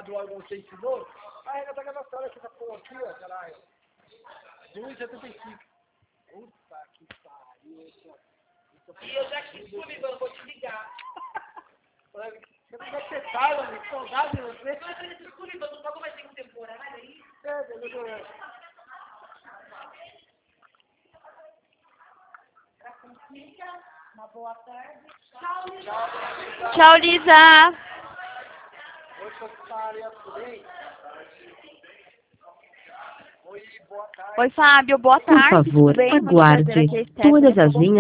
lá do órgão que você ensinou, aí ela tá cadastrada essa porra aqui, ó, caralho. 1,75. Puta que pariu. E eu já quis Sullivan, vou te ligar. Você não vai ter sala, amigo, saudade de você. Mas esse Sullivan não pagou mais tempo temporário aí? É, beleza. Uma boa tarde. Tchau, Lisa. Oi, secretária, tudo bem? Oi, boa tarde. Oi, Fábio, boa Por tarde. favor, Tudo bem? Vamos aguarde. trazer aqui a Stephanie. Todas as linhas